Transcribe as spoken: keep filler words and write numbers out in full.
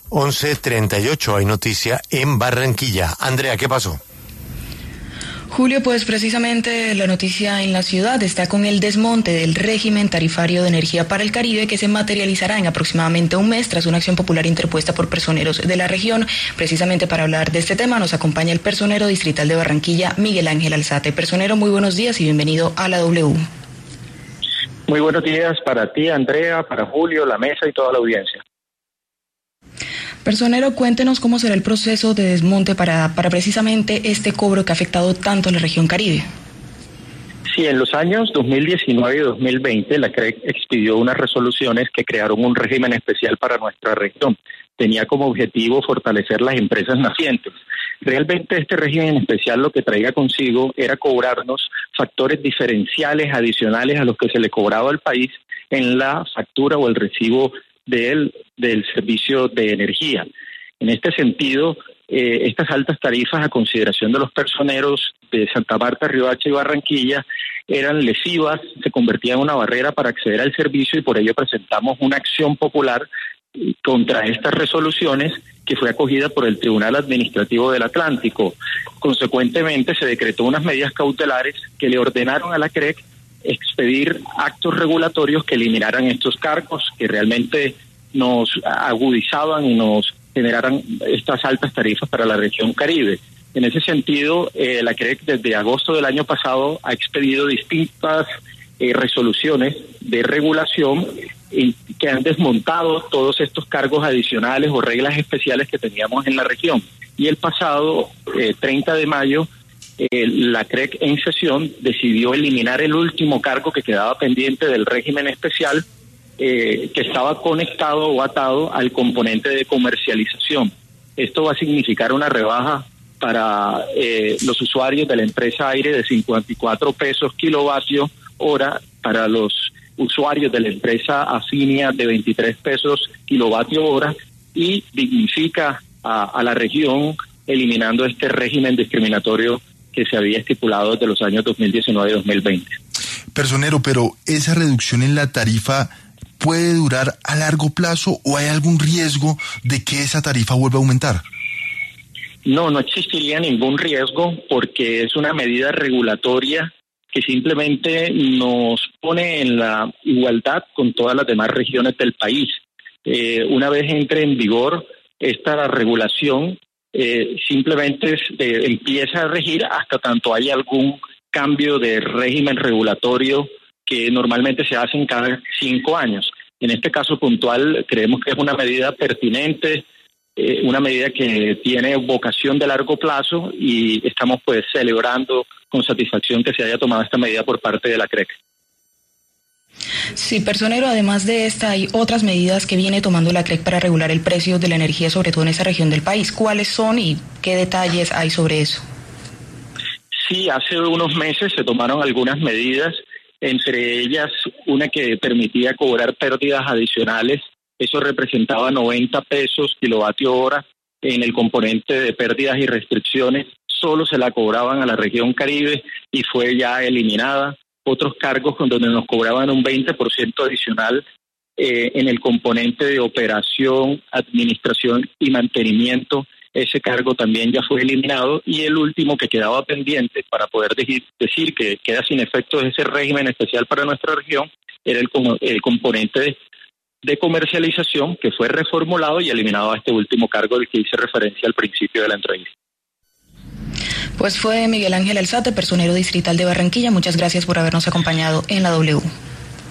once treinta y ocho, hay noticia en Barranquilla. Andrea, ¿qué pasó? Julio, pues precisamente la noticia en la ciudad está con el desmonte del régimen tarifario de energía para el Caribe, que se materializará en aproximadamente un mes tras una acción popular interpuesta por personeros de la región. Precisamente para hablar de este tema nos acompaña el personero distrital de Barranquilla, Miguel Ángel Alzate. Personero, muy buenos días y bienvenido a la W. Muy buenos días para ti, Andrea, para Julio, la mesa y toda la audiencia. Personero, cuéntenos cómo será el proceso de desmonte para, para precisamente este cobro que ha afectado tanto a la región Caribe. Sí, en los años dos mil diecinueve y dos mil veinte la C R E C expidió unas resoluciones que crearon un régimen especial para nuestra región. Tenía como objetivo fortalecer las empresas nacientes. Realmente este régimen especial lo que traía consigo era cobrarnos factores diferenciales adicionales a los que se le cobraba al país en la factura o el recibo del, del servicio de energía. En este sentido, eh, estas altas tarifas a consideración de los personeros de Santa Marta, Riohacha y Barranquilla eran lesivas, se convertían en una barrera para acceder al servicio y por ello presentamos una acción popular contra estas resoluciones que fue acogida por el Tribunal Administrativo del Atlántico. Consecuentemente, se decretó unas medidas cautelares que le ordenaron a la C R E C expedir actos regulatorios que eliminaran estos cargos que realmente nos agudizaban y nos generaran estas altas tarifas para la región Caribe. En ese sentido, eh, la C R E C desde agosto del año pasado ha expedido distintas eh, resoluciones de regulación y que han desmontado todos estos cargos adicionales o reglas especiales que teníamos en la región. Y el pasado eh, treinta de mayo, eh, la C R E C en sesión decidió eliminar el último cargo que quedaba pendiente del régimen especial, eh, que estaba conectado o atado al componente de comercialización. Esto va a significar una rebaja para eh, los usuarios de la empresa Aire de cincuenta y cuatro pesos kilovatio hora, para los usuarios de la empresa Afinia de veintitrés pesos kilovatio hora, y dignifica a, a la región eliminando este régimen discriminatorio que se había estipulado desde los años dos mil diecinueve y dos mil veinte. Personero, pero ¿esa reducción en la tarifa puede durar a largo plazo o hay algún riesgo de que esa tarifa vuelva a aumentar? No, no existiría ningún riesgo porque es una medida regulatoria que simplemente nos pone en la igualdad con todas las demás regiones del país. Eh, una vez entre en vigor esta regulación, eh, simplemente es, eh, empieza a regir hasta tanto haya algún cambio de régimen regulatorio que normalmente se hacen cada cinco años. En este caso puntual creemos que es una medida pertinente, eh, una medida que tiene vocación de largo plazo y estamos pues celebrando con satisfacción que se haya tomado esta medida por parte de la C R E C. Sí, personero, además de esta hay otras medidas que viene tomando la C R E C para regular el precio de la energía, sobre todo en esa región del país. ¿Cuáles son y qué detalles hay sobre eso? Sí, hace unos meses se tomaron algunas medidas, entre ellas una que permitía cobrar pérdidas adicionales. Eso representaba noventa pesos kilovatio hora en el componente de pérdidas y restricciones. Solo se la cobraban a la región Caribe y fue ya eliminada. Otros cargos con donde nos cobraban un veinte por ciento adicional eh, en el componente de operación, administración y mantenimiento. Ese cargo también ya fue eliminado y el último que quedaba pendiente para poder decir, decir que queda sin efecto ese régimen especial para nuestra región era el, el componente de, de comercialización, que fue reformulado y eliminado a este último cargo del que hice referencia al principio de la entrevista. Pues fue Miguel Ángel Alzate, personero distrital de Barranquilla. Muchas gracias por habernos acompañado en la W.